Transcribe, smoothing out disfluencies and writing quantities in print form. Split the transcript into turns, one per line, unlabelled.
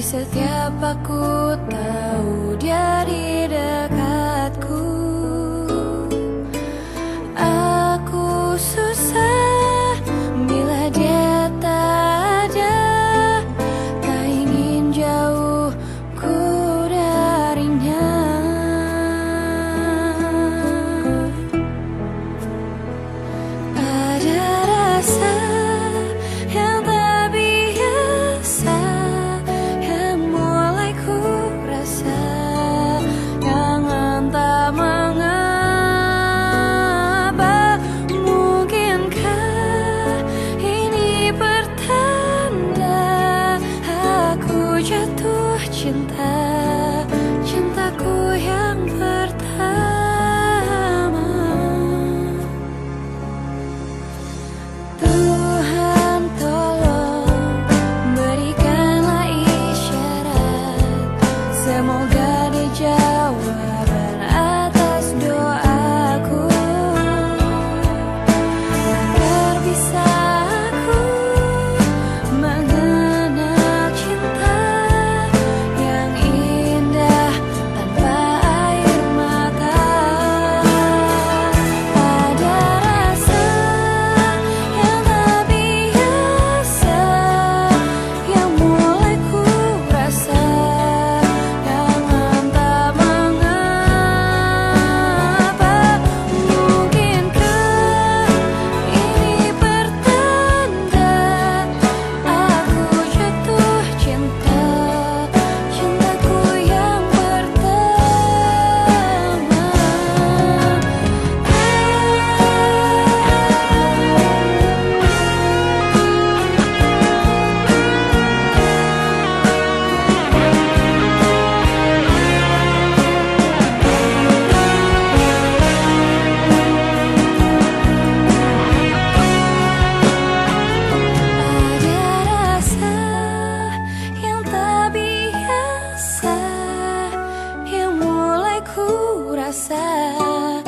Setiap aku tahu dia di dekatku, aku susah bila dia tak ada. Tak ingin jauhku darinya. Ada rasa yang tak biasa yang mulai ku rasa, yang entah mengapa. Mungkinkah ini pertanda aku jatuh cinta, cintaku yang pertama. Tuhan tolong berikanlah isyarat, semoga dijawab atas doaku, agar bisa aku mengenal cinta yang indah tanpa air mata. Ada rasa yang tak biasa yang mulai ku rasa, yang entah mengapa. Mungkinkah ini pertanda aku jatuh cinta, cintaku yang pertama. Ada rasa yang tak biasa yang mulai ku rasa,